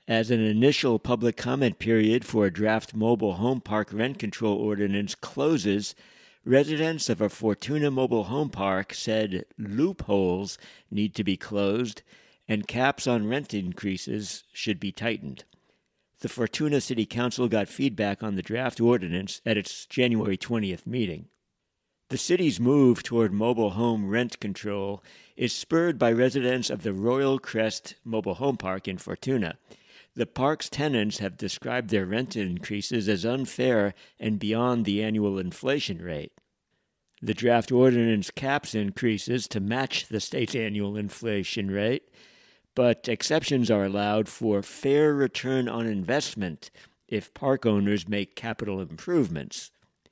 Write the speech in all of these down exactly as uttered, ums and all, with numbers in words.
As an initial public comment period for a draft mobile home park rent control ordinance closes, residents of a Fortuna mobile home park said loopholes need to be closed and caps on rent increases should be tightened. The Fortuna City Council got feedback on the draft ordinance at its January twentieth meeting. The city's move toward mobile home rent control is spurred by residents of the Royal Crest Mobile Home Park in Fortuna. The park's tenants have described their rent increases as unfair and beyond the annual inflation rate. The draft ordinance caps increases to match the state's annual inflation rate, but exceptions are allowed for fair return on investment if park owners make capital improvements.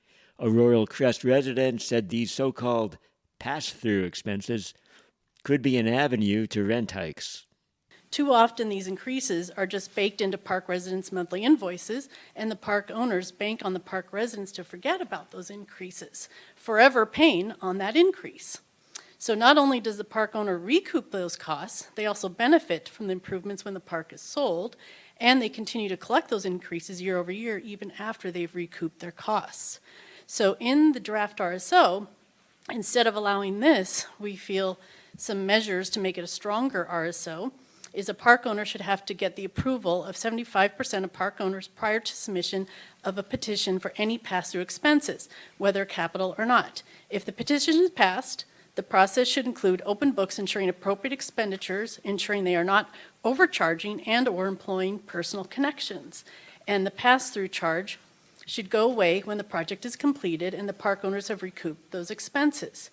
A Royal Crest resident said these so-called pass-through expenses could be an avenue to rent hikes. Too often these increases are just baked into park residents' monthly invoices, and the park owners bank on the park residents to forget about those increases, forever paying on that increase. So not only does the park owner recoup those costs, they also benefit from the improvements when the park is sold, and they continue to collect those increases year over year even after they've recouped their costs. So in the draft R S O, instead of allowing this, we feel some measures to make it a stronger R S O is a park owner should have to get the approval of seventy-five percent of park owners prior to submission of a petition for any pass-through expenses, whether capital or not. If the petition is passed, the process should include open books ensuring appropriate expenditures, ensuring they are not overcharging and or employing personal connections. And the pass-through charge should go away when the project is completed and the park owners have recouped those expenses.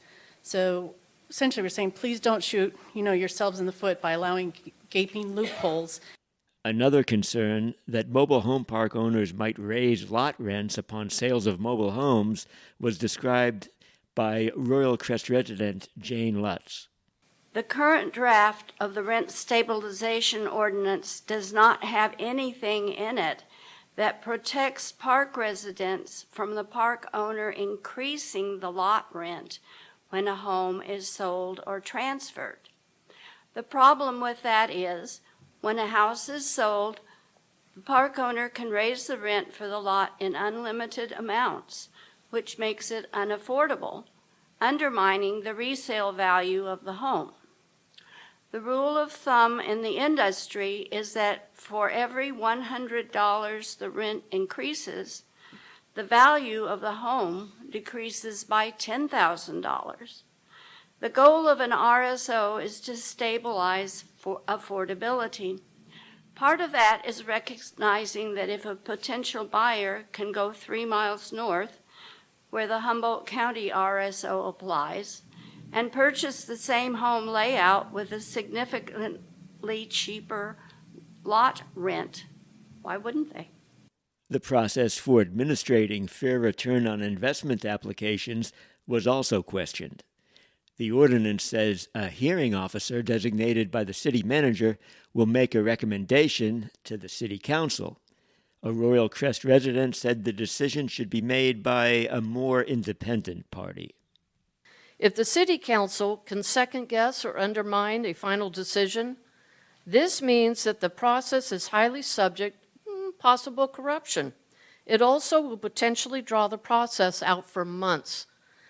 So essentially we're saying please don't shoot, you know, yourselves in the foot by allowing gaping loopholes. Another concern that mobile home park owners might raise lot rents upon sales of mobile homes was described by Royal Crest resident Jane Lutz. The current draft of the rent stabilization ordinance does not have anything in it that protects park residents from the park owner increasing the lot rent when a home is sold or transferred. The problem with that is when a house is sold, the park owner can raise the rent for the lot in unlimited amounts, which makes it unaffordable, undermining the resale value of the home. The rule of thumb in the industry is that for every one hundred dollars the rent increases, the value of the home decreases by ten thousand dollars. The goal of an R S O is to stabilize for affordability. Part of that is recognizing that if a potential buyer can go three miles north, where the Humboldt County R S O applies, and purchase the same home layout with a significantly cheaper lot rent, why wouldn't they? The process for administrating fair return on investment applications was also questioned. The ordinance says a hearing officer designated by the city manager will make a recommendation to the city council. A Royal Crest resident said the decision should be made by a more independent party. If the city council can second-guess or undermine a final decision, this means that the process is highly subject to possible corruption. It also will potentially draw the process out for months.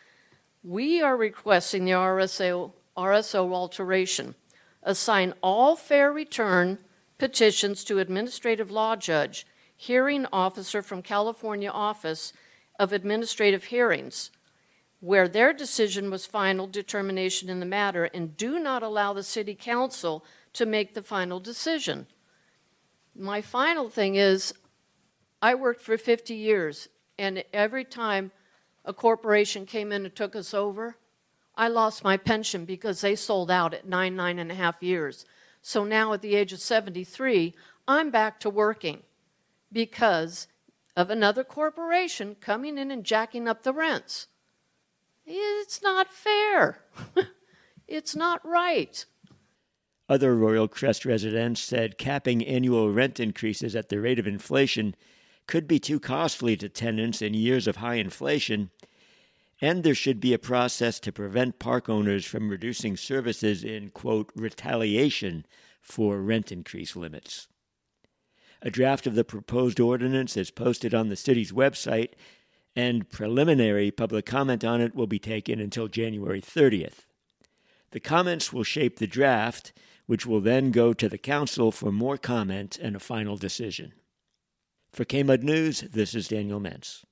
We are requesting the R S O, R S O alteration. Assign all fair return petitions to administrative law judge, hearing officer from California Office of Administrative Hearings, where their decision was final determination in the matter, and do not allow the city council to make the final decision. My final thing is, I worked for fifty years, and every time a corporation came in and took us over, I lost my pension because they sold out at nine, nine and a half years. So now at the age of seventy-three, I'm back to working because of another corporation coming in and jacking up the rents. It's not fair. It's not right. Other Royal Crest residents said capping annual rent increases at the rate of inflation could be too costly to tenants in years of high inflation, and there should be a process to prevent park owners from reducing services in, quote, retaliation for rent increase limits. A draft of the proposed ordinance is posted on the city's website, and preliminary public comment on it will be taken until January thirtieth. The comments will shape the draft, which will then go to the council for more comment and a final decision. For K M U D News, this is Daniel Mentz.